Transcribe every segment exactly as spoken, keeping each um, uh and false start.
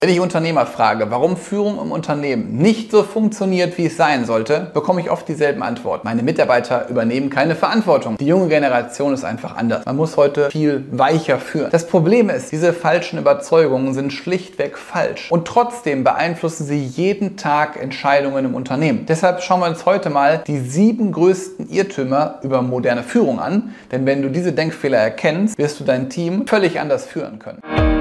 Wenn ich Unternehmer frage, warum Führung im Unternehmen nicht so funktioniert, wie es sein sollte, bekomme ich oft dieselben Antworten. Meine Mitarbeiter übernehmen keine Verantwortung. Die junge Generation ist einfach anders. Man muss heute viel weicher führen. Das Problem ist, diese falschen Überzeugungen sind schlichtweg falsch. Und trotzdem beeinflussen sie jeden Tag Entscheidungen im Unternehmen. Deshalb schauen wir uns heute mal die sieben größten Irrtümer über moderne Führung an. Denn wenn du diese Denkfehler erkennst, wirst du dein Team völlig anders führen können.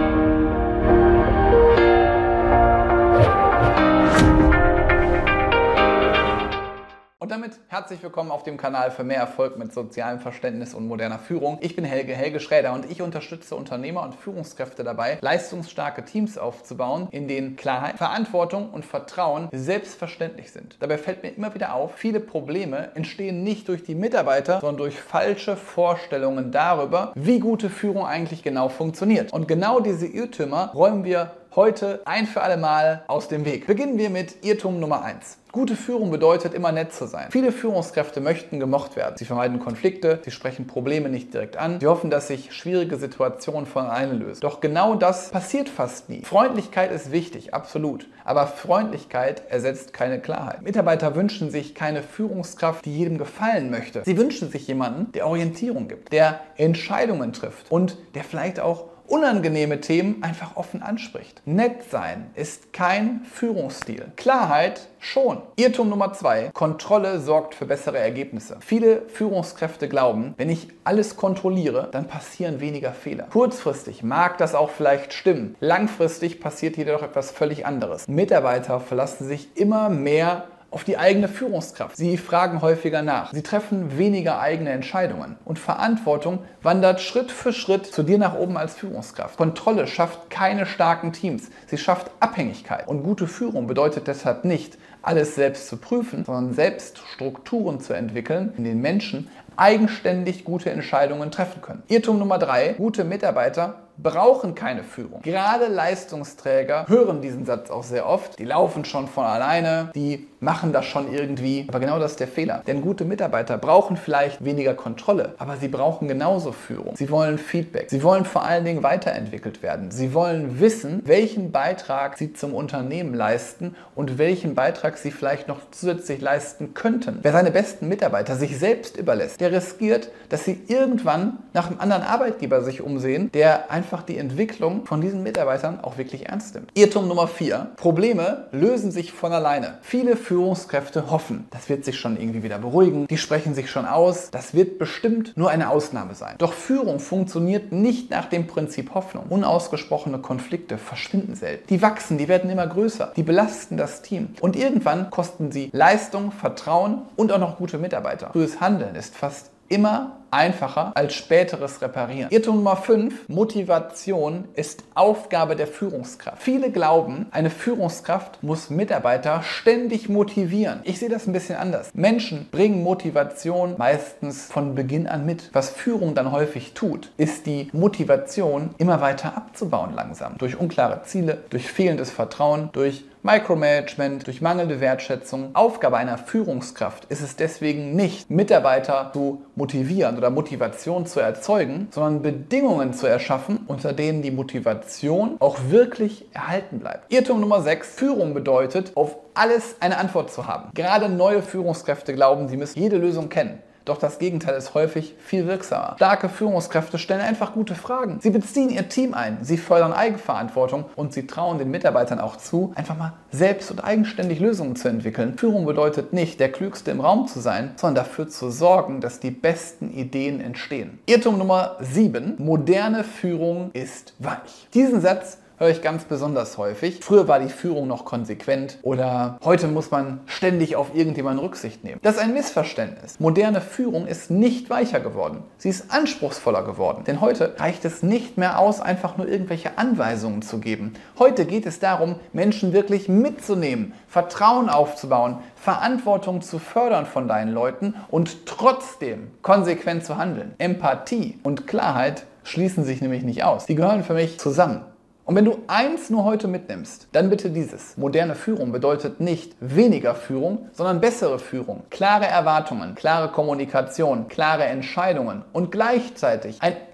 Und damit herzlich willkommen auf dem Kanal für mehr Erfolg mit sozialem Verständnis und moderner Führung. Ich bin Helge, Helge Schräder, und ich unterstütze Unternehmer und Führungskräfte dabei, leistungsstarke Teams aufzubauen, in denen Klarheit, Verantwortung und Vertrauen selbstverständlich sind. Dabei fällt mir immer wieder auf, viele Probleme entstehen nicht durch die Mitarbeiter, sondern durch falsche Vorstellungen darüber, wie gute Führung eigentlich genau funktioniert. Und genau diese Irrtümer räumen wir heute ein für alle Mal aus dem Weg. Beginnen wir mit Irrtum Nummer eins. Gute Führung bedeutet, immer nett zu sein. Viele Führungskräfte möchten gemocht werden. Sie vermeiden Konflikte, sie sprechen Probleme nicht direkt an, sie hoffen, dass sich schwierige Situationen von alleine lösen. Doch genau das passiert fast nie. Freundlichkeit ist wichtig, absolut. Aber Freundlichkeit ersetzt keine Klarheit. Mitarbeiter wünschen sich keine Führungskraft, die jedem gefallen möchte. Sie wünschen sich jemanden, der Orientierung gibt, der Entscheidungen trifft und der vielleicht auch unangenehme Themen einfach offen anspricht. Nett sein ist kein Führungsstil. Klarheit schon. Irrtum Nummer zwei. Kontrolle sorgt für bessere Ergebnisse. Viele Führungskräfte glauben, wenn ich alles kontrolliere, dann passieren weniger Fehler. Kurzfristig mag das auch vielleicht stimmen. Langfristig passiert jedoch etwas völlig anderes. Mitarbeiter verlassen sich immer mehr auf die eigene Führungskraft. Sie fragen häufiger nach. Sie treffen weniger eigene Entscheidungen. Und Verantwortung wandert Schritt für Schritt zu dir nach oben als Führungskraft. Kontrolle schafft keine starken Teams. Sie schafft Abhängigkeit. Und gute Führung bedeutet deshalb nicht, alles selbst zu prüfen, sondern selbst Strukturen zu entwickeln, in denen Menschen eigenständig gute Entscheidungen treffen können. Irrtum Nummer drei. Gute Mitarbeiter brauchen keine Führung. Gerade Leistungsträger hören diesen Satz auch sehr oft. Die laufen schon von alleine, die machen das schon irgendwie. Aber genau das ist der Fehler. Denn gute Mitarbeiter brauchen vielleicht weniger Kontrolle, aber sie brauchen genauso Führung. Sie wollen Feedback. Sie wollen vor allen Dingen weiterentwickelt werden. Sie wollen wissen, welchen Beitrag sie zum Unternehmen leisten und welchen Beitrag sie vielleicht noch zusätzlich leisten könnten. Wer seine besten Mitarbeiter sich selbst überlässt, der riskiert, dass sie irgendwann nach einem anderen Arbeitgeber sich umsehen, der einfach die Entwicklung von diesen Mitarbeitern auch wirklich ernst nimmt. Irrtum Nummer vier. Probleme lösen sich von alleine. Viele Führungskräfte hoffen, das wird sich schon irgendwie wieder beruhigen, die sprechen sich schon aus, das wird bestimmt nur eine Ausnahme sein. Doch Führung funktioniert nicht nach dem Prinzip Hoffnung. Unausgesprochene Konflikte verschwinden selten. Die wachsen, die werden immer größer, die belasten das Team und irgendwann kosten sie Leistung, Vertrauen und auch noch gute Mitarbeiter. Frühes Handeln ist fast immer einfacher als späteres Reparieren. Irrtum Nummer fünf. Motivation ist Aufgabe der Führungskraft. Viele glauben, eine Führungskraft muss Mitarbeiter ständig motivieren. Ich sehe das ein bisschen anders. Menschen bringen Motivation meistens von Beginn an mit. Was Führung dann häufig tut, ist die Motivation immer weiter abzubauen langsam. Durch unklare Ziele, durch fehlendes Vertrauen, durch Micromanagement, durch mangelnde Wertschätzung. Aufgabe einer Führungskraft ist es deswegen nicht, Mitarbeiter zu motivieren oder Motivation zu erzeugen, sondern Bedingungen zu erschaffen, unter denen die Motivation auch wirklich erhalten bleibt. Irrtum Nummer sechs. Führung bedeutet, auf alles eine Antwort zu haben. Gerade neue Führungskräfte glauben, sie müssen jede Lösung kennen. Doch das Gegenteil ist häufig viel wirksamer. Starke Führungskräfte stellen einfach gute Fragen. Sie beziehen ihr Team ein, sie fördern Eigenverantwortung und sie trauen den Mitarbeitern auch zu, einfach mal selbst und eigenständig Lösungen zu entwickeln. Führung bedeutet nicht, der Klügste im Raum zu sein, sondern dafür zu sorgen, dass die besten Ideen entstehen. Irrtum Nummer sieben. Moderne Führung ist weich. Diesen Satz höre ich ganz besonders häufig. Früher war die Führung noch konsequent oder heute muss man ständig auf irgendjemanden Rücksicht nehmen. Das ist ein Missverständnis. Moderne Führung ist nicht weicher geworden. Sie ist anspruchsvoller geworden. Denn heute reicht es nicht mehr aus, einfach nur irgendwelche Anweisungen zu geben. Heute geht es darum, Menschen wirklich mitzunehmen, Vertrauen aufzubauen, Verantwortung zu fördern von deinen Leuten und trotzdem konsequent zu handeln. Empathie und Klarheit schließen sich nämlich nicht aus. Die gehören für mich zusammen. Und wenn du eins nur heute mitnimmst, dann bitte dieses. Moderne Führung bedeutet nicht weniger Führung, sondern bessere Führung. Klare Erwartungen, klare Kommunikation, klare Entscheidungen und gleichzeitig ein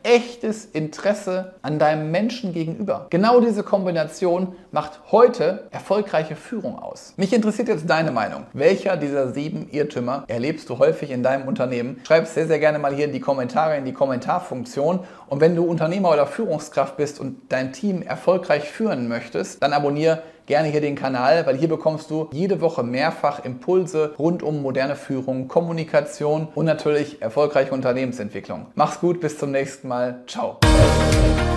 echtes Interesse an deinem Menschen gegenüber. Genau diese Kombination macht heute erfolgreiche Führung aus. Mich interessiert jetzt deine Meinung. Welcher dieser sieben Irrtümer erlebst du häufig in deinem Unternehmen? Schreib es sehr, sehr gerne mal hier in die Kommentare, in die Kommentarfunktion. Und wenn du Unternehmer oder Führungskraft bist und dein Team erfolgreich führen möchtest, dann abonniere gerne hier den Kanal, weil hier bekommst du jede Woche mehrfach Impulse rund um moderne Führung, Kommunikation und natürlich erfolgreiche Unternehmensentwicklung. Mach's gut, bis zum nächsten Mal. Ciao.